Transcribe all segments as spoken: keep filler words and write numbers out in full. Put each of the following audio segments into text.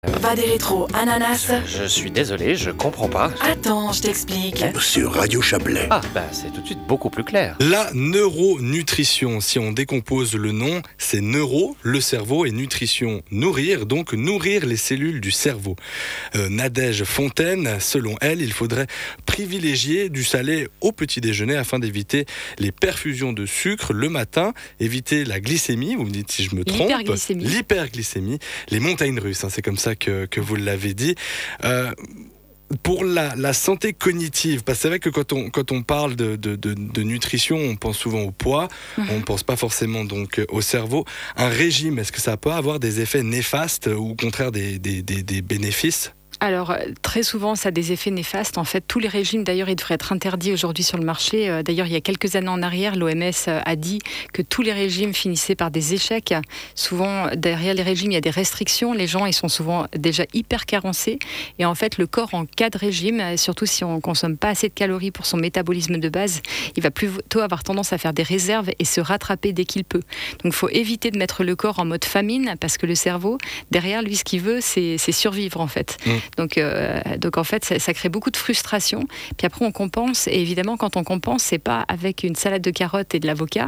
Va des rétros, ananas. Je suis désolé, je comprends pas. Attends, je t'explique. Sur Radio Chablais. Ah, bah c'est tout de suite beaucoup plus clair. La neuronutrition, si on décompose le nom, c'est neuro, le cerveau, et nutrition, nourrir, donc nourrir les cellules du cerveau. Euh, Nadège Fontaine, selon elle, il faudrait privilégier du salé au petit déjeuner afin d'éviter les perfusions de sucre le matin, éviter la glycémie, vous me dites si je me trompe, l'hyperglycémie, l'hyperglycémie, les montagnes russes, hein, c'est comme ça que, que vous l'avez dit. Euh, Pour la, la santé cognitive, parce que c'est vrai que quand on, quand on parle de, de, de, de nutrition, on pense souvent au poids, mmh. on ne pense pas forcément donc au cerveau. Un régime, est-ce que ça peut avoir des effets néfastes ou au contraire des, des, des, des bénéfices ? Alors, très souvent, ça a des effets néfastes. En fait, tous les régimes, d'ailleurs, ils devraient être interdits aujourd'hui sur le marché. D'ailleurs, il y a quelques années en arrière, l'O M S a dit que tous les régimes finissaient par des échecs. Souvent, derrière les régimes, il y a des restrictions. Les gens, ils sont souvent déjà hyper carencés. Et en fait, le corps, en cas de régime, surtout si on ne consomme pas assez de calories pour son métabolisme de base, il va plutôt avoir tendance à faire des réserves et se rattraper dès qu'il peut. Donc, il faut éviter de mettre le corps en mode famine, parce que le cerveau, derrière lui, ce qu'il veut, c'est, c'est survivre, en fait. Mmh. Donc, euh, donc en fait, ça, ça crée beaucoup de frustration. Puis après, on compense. Et évidemment, quand on compense, c'est pas avec une salade de carottes et de l'avocat.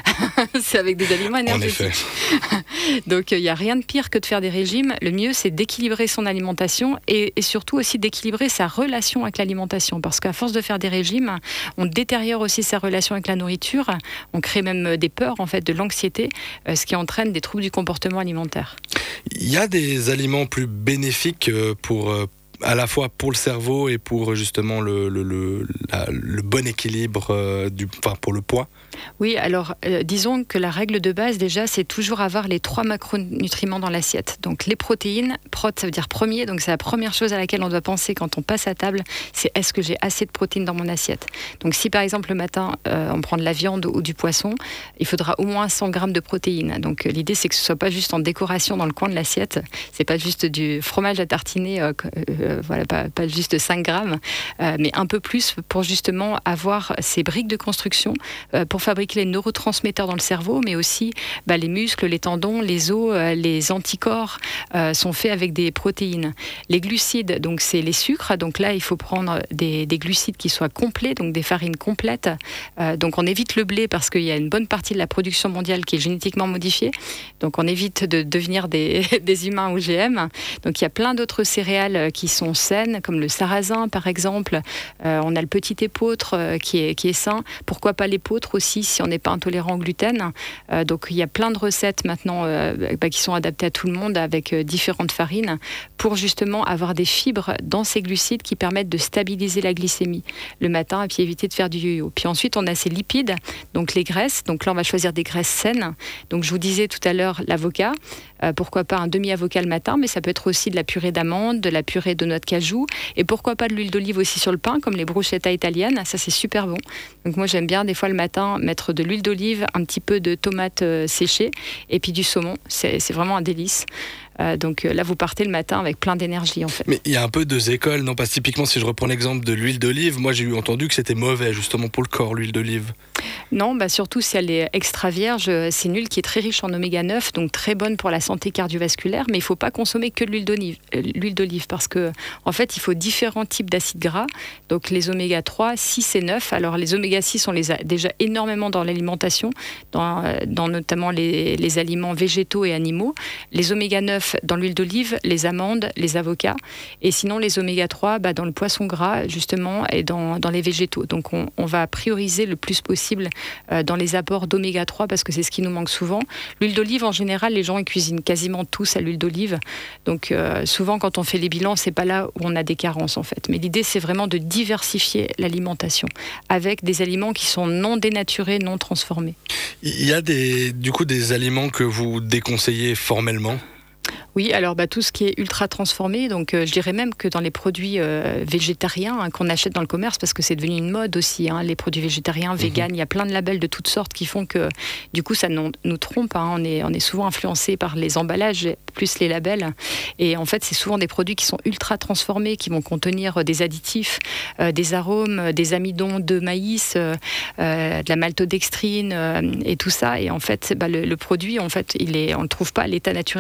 C'est avec des aliments énergétiques. Donc, il n'y a rien de pire que de faire des régimes. Le mieux, c'est d'équilibrer son alimentation et, et surtout aussi d'équilibrer sa relation avec l'alimentation. Parce qu'à force de faire des régimes, on détériore aussi sa relation avec la nourriture. On crée même des peurs, en fait, de l'anxiété, euh, ce qui entraîne des troubles du comportement alimentaire. Il y a des aliments plus bénéfiques pour, à la fois pour le cerveau et pour justement le, le, le, la, le bon équilibre du, enfin pour le poids. Oui, alors euh, disons que la règle de base déjà, c'est toujours avoir les trois macronutriments dans l'assiette. Donc les protéines, prot ça veut dire premier, donc c'est la première chose à laquelle on doit penser quand on passe à table, c'est est-ce que j'ai assez de protéines dans mon assiette. Donc si par exemple le matin euh, on prend de la viande ou du poisson, il faudra au moins cent grammes de protéines. Donc euh, l'idée c'est que ce soit pas juste en décoration dans le coin de l'assiette, c'est pas juste du fromage à tartiner, euh, euh, voilà, pas, pas juste cinq grammes, euh, mais un peu plus pour justement avoir ces briques de construction euh, pour fabriquer les neurotransmetteurs dans le cerveau, mais aussi bah, les muscles, les tendons, les os, euh, les anticorps euh, sont faits avec des protéines. Les glucides, donc c'est les sucres. Donc là, il faut prendre des, des glucides qui soient complets, donc des farines complètes. Euh, donc on évite le blé parce qu'il y a une bonne partie de la production mondiale qui est génétiquement modifiée. Donc on évite de devenir des, des humains O G M. Donc il y a plein d'autres céréales qui sont saines, comme le sarrasin par exemple. Euh, on a le petit épeautre euh, qui est, qui est sain. Pourquoi pas l'épeautre aussi si on n'est pas intolérant au gluten. Euh, donc il y a plein de recettes maintenant euh, bah, qui sont adaptées à tout le monde avec euh, différentes farines pour justement avoir des fibres dans ces glucides qui permettent de stabiliser la glycémie le matin et puis éviter de faire du yo-yo. Puis ensuite on a ces lipides, donc les graisses. Donc là on va choisir des graisses saines. Donc je vous disais tout à l'heure l'avocat. Euh, pourquoi pas un demi-avocat le matin, mais ça peut être aussi de la purée d'amandes, de la purée de noix de cajou et pourquoi pas de l'huile d'olive aussi sur le pain comme les bruschetta italiennes. Ça c'est super bon. Donc moi j'aime bien des fois le matin mettre de l'huile d'olive, un petit peu de tomates euh, séchées et puis du saumon. C'est, c'est vraiment un délice. Euh, donc euh, là, vous partez le matin avec plein d'énergie en fait. Mais il y a un peu deux écoles, non? Parce que typiquement, si je reprends l'exemple de l'huile d'olive, moi j'ai eu entendu que c'était mauvais justement pour le corps, l'huile d'olive. Non, bah surtout si elle est extra vierge, c'est une huile qui est très riche en oméga neuf, donc très bonne pour la santé cardiovasculaire, mais il ne faut pas consommer que de l'huile d'olive, euh, l'huile d'olive parce que en fait, il faut différents types d'acides gras, donc les oméga trois, six et neuf. Alors les oméga six, on les a déjà énormément dans l'alimentation, dans, dans notamment les, les aliments végétaux et animaux. Les oméga neuf dans l'huile d'olive, les amandes, les avocats, et sinon les oméga trois bah, dans le poisson gras justement et dans, dans les végétaux. Donc on, on va prioriser le plus possible euh, dans les apports d'oméga trois parce que c'est ce qui nous manque souvent. L'huile d'olive en général, les gens ils cuisinent quasiment tous à l'huile d'olive. Donc euh, souvent quand on fait les bilans, c'est pas là où on a des carences en fait. Mais l'idée c'est vraiment de diversifier l'alimentation avec des aliments qui sont non dénaturés, non transformés. Il y a des, du coup des aliments que vous déconseillez formellement ? Oui, alors bah, tout ce qui est ultra transformé, donc euh, je dirais même que dans les produits euh, végétariens hein, qu'on achète dans le commerce, parce que c'est devenu une mode aussi, hein, les produits végétariens, mmh. véganes, il y a plein de labels de toutes sortes qui font que du coup ça nous, nous trompe, hein, on, est, on est souvent influencé par les emballages plus les labels, et en fait c'est souvent des produits qui sont ultra transformés, qui vont contenir des additifs, euh, des arômes, des amidons de maïs, euh, euh, de la maltodextrine euh, et tout ça, et en fait bah, le, le produit, en fait, il est, on ne le trouve pas à l'état naturel dans la nature.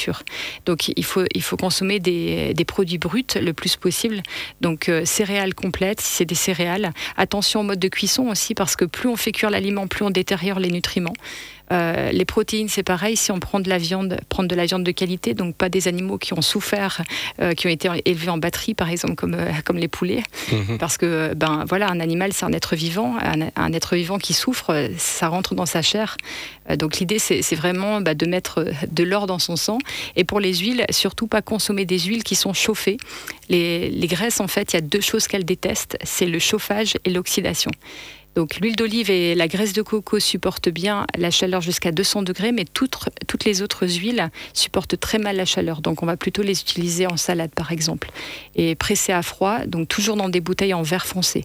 nature. Donc il faut, il faut consommer des, des produits bruts le plus possible. Donc euh, céréales complètes, si c'est des céréales. Attention au mode de cuisson aussi, parce que plus on fait cuire l'aliment, plus on détériore les nutriments. Euh, les protéines, c'est pareil, si on prend de la viande, prendre de la viande de qualité, donc pas des animaux qui ont souffert, euh, qui ont été élevés en batterie, par exemple, comme, euh, comme les poulets. Mmh. Parce que, ben voilà, un animal, c'est un être vivant, un, un être vivant qui souffre, ça rentre dans sa chair. Euh, donc l'idée, c'est, c'est vraiment bah, de mettre de l'or dans son sang. Et pour les huiles, surtout pas consommer des huiles qui sont chauffées. Les, les graisses, en fait, il y a deux choses qu'elles détestent, c'est le chauffage et l'oxydation. Donc l'huile d'olive et la graisse de coco supportent bien la chaleur jusqu'à deux cents degrés, mais toutes, toutes les autres huiles supportent très mal la chaleur. Donc on va plutôt les utiliser en salade par exemple. Et pressées à froid, donc toujours dans des bouteilles en verre foncé.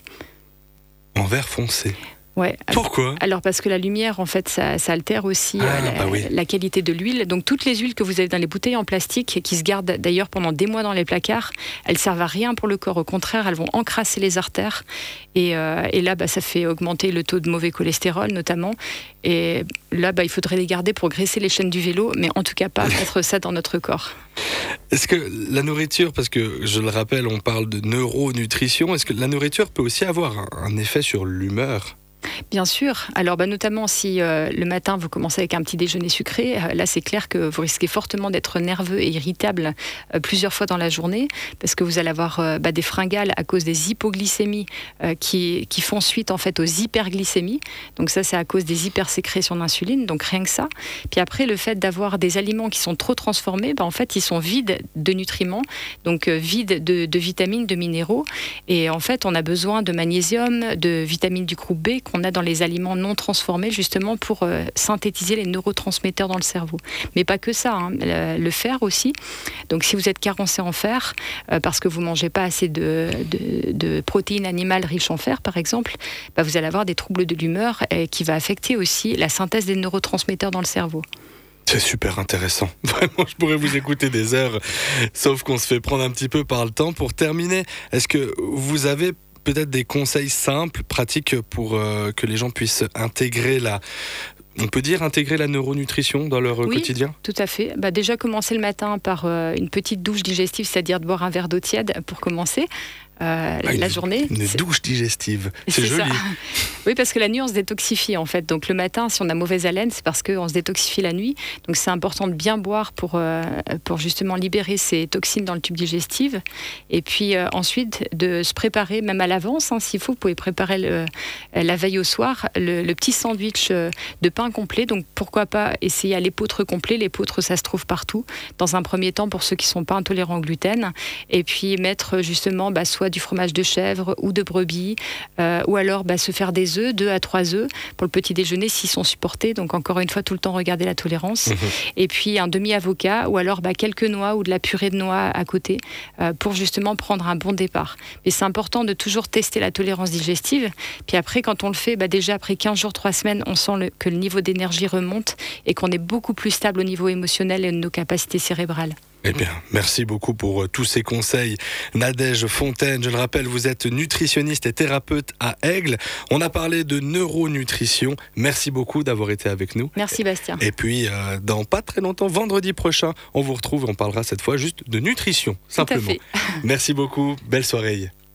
En verre foncé. Ouais. Pourquoi ? Alors parce que la lumière, en fait, ça, ça altère aussi ah, euh, la, bah oui. la qualité de l'huile. Donc toutes les huiles que vous avez dans les bouteilles en plastique, qui se gardent d'ailleurs pendant des mois dans les placards, elles servent à rien pour le corps. Au contraire, elles vont encrasser les artères. Et, euh, et là, bah, ça fait augmenter le taux de mauvais cholestérol notamment. Et là, bah, il faudrait les garder pour graisser les chaînes du vélo, mais en tout cas pas mettre ça dans notre corps. Est-ce que la nourriture, parce que je le rappelle, on parle de neuronutrition, est-ce que la nourriture peut aussi avoir un, un effet sur l'humeur ? Bien sûr. Alors, bah, notamment si euh, le matin vous commencez avec un petit déjeuner sucré, euh, là c'est clair que vous risquez fortement d'être nerveux et irritable euh, plusieurs fois dans la journée, parce que vous allez avoir euh, bah, des fringales à cause des hypoglycémies euh, qui, qui font suite en fait aux hyperglycémies. Donc ça, c'est à cause des hypersécrétions d'insuline. Donc rien que ça. Puis après, le fait d'avoir des aliments qui sont trop transformés, bah, en fait, ils sont vides de nutriments, donc euh, vides de, de vitamines, de minéraux. Et en fait, on a besoin de magnésium, de vitamines du groupe B qu'on a dans les aliments non transformés, justement pour euh, synthétiser les neurotransmetteurs dans le cerveau. Mais pas que ça, hein. le, le fer aussi. Donc si vous êtes carencé en fer, euh, parce que vous ne mangez pas assez de, de, de protéines animales riches en fer, par exemple, bah, vous allez avoir des troubles de l'humeur euh, qui va affecter aussi la synthèse des neurotransmetteurs dans le cerveau. C'est super intéressant. Vraiment, je pourrais vous écouter des heures, sauf qu'on se fait prendre un petit peu par le temps. Pour terminer, est-ce que vous avez peut-être des conseils simples, pratiques pour euh, que les gens puissent intégrer la... On peut dire intégrer la neuronutrition dans leur oui, quotidien ? Tout à fait. Bah, déjà commencer le matin par euh, une petite douche digestive, c'est-à-dire de boire un verre d'eau tiède pour commencer. Euh, ah, la une, journée. Une c'est... douche digestive, c'est, c'est joli. Ça. Oui, parce que la nuit, on se détoxifie en fait. Donc le matin, si on a mauvaise haleine, c'est parce qu'on se détoxifie la nuit. Donc c'est important de bien boire pour, euh, pour justement libérer ces toxines dans le tube digestif. Et puis euh, ensuite, de se préparer, même à l'avance, hein, s'il faut, vous pouvez préparer le, la veille au soir, le, le petit sandwich de pain complet. Donc pourquoi pas essayer à l'épeautre complet. L'épeautre, ça se trouve partout. Dans un premier temps, pour ceux qui ne sont pas intolérants au gluten. Et puis mettre justement, bah, soit du fromage de chèvre ou de brebis, euh, ou alors bah, se faire des œufs, deux à trois œufs pour le petit déjeuner s'ils sont supportés. Donc encore une fois, tout le temps regarder la tolérance. Mmh. Et puis un demi-avocat ou alors bah, quelques noix ou de la purée de noix à côté euh, pour justement prendre un bon départ. Mais c'est important de toujours tester la tolérance digestive. Puis après, quand on le fait, bah, déjà après quinze jours, trois semaines, on sent le, que le niveau d'énergie remonte et qu'on est beaucoup plus stable au niveau émotionnel et de nos capacités cérébrales. Eh bien, merci beaucoup pour euh, tous ces conseils. Nadège Fontaine, je le rappelle, vous êtes nutritionniste et thérapeute à Aigle. On a parlé de neuronutrition. Merci beaucoup d'avoir été avec nous. Merci Bastien. Et puis, euh, dans pas très longtemps, vendredi prochain, on vous retrouve. On parlera cette fois juste de nutrition, simplement. Tout à fait. Merci beaucoup. Belle soirée.